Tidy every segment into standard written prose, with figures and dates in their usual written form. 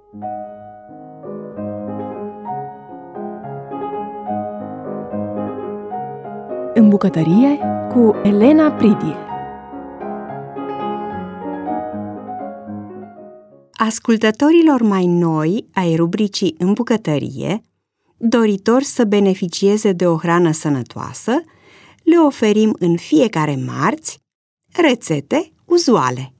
În bucătărie cu Elena Pridil. Ascultătorilor mai noi ai rubricii În bucătărie, doritori să beneficieze de o hrană sănătoasă, le oferim în fiecare marți rețete uzuale.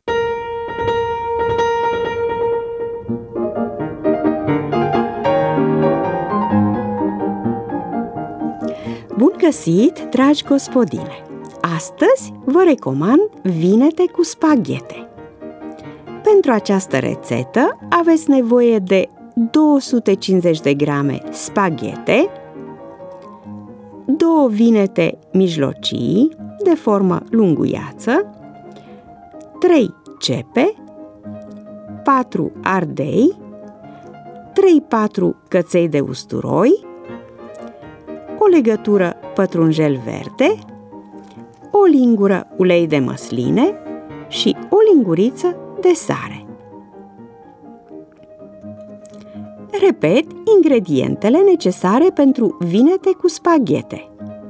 Bun găsit, dragi gospodine! Astăzi vă recomand vinete cu spaghete. Pentru această rețetă aveți nevoie de 250 de grame spaghete, 2 vinete mijlocii de formă lunguiață, 3 cepe, 4 ardei, 3-4 căței de usturoi, o legătură pătrunjel verde, o lingură ulei de măsline și o linguriță de sare. Repet ingredientele necesare pentru vinete cu spaghete: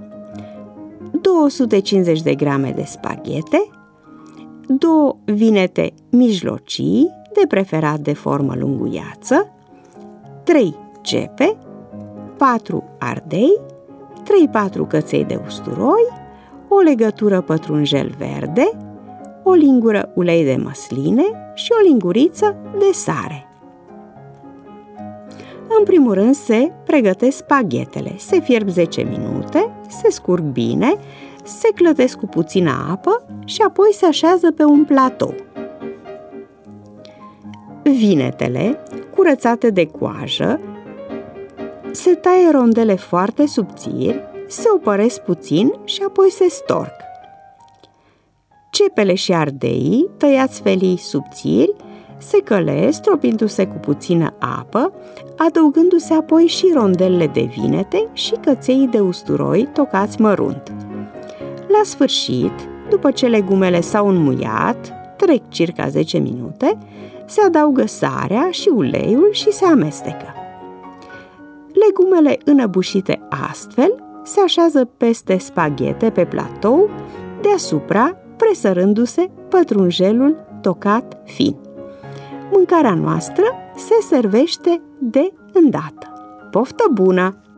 250 de grame de spaghete, 2 vinete mijlocii, de preferat de formă lunguiață, 3 cepe, 4 ardei, 3-4 căței de usturoi, o legătură pătrunjel verde, o lingură ulei de măsline și o linguriță de sare. În primul rând se pregătesc spaghetele. Se fierb 10 minute, se scurg bine, se clătesc cu puțină apă și apoi se așează pe un platou. Vinetele, curățate de coajă, se taie rondele foarte subțiri, se opăresc puțin și apoi se storc. Cepele și ardeii, tăiați felii subțiri, se călesc, stropindu-se cu puțină apă, adăugându-se apoi și rondelele de vinete și căței de usturoi tocați mărunt. La sfârșit, după ce legumele s-au înmuiat, trec circa 10 minute, se adaugă sarea și uleiul și se amestecă. Legumele înăbușite astfel se așează peste spaghete pe platou, deasupra presărându-se pătrunjelul tocat fin. Mâncarea noastră se servește de îndată. Poftă bună!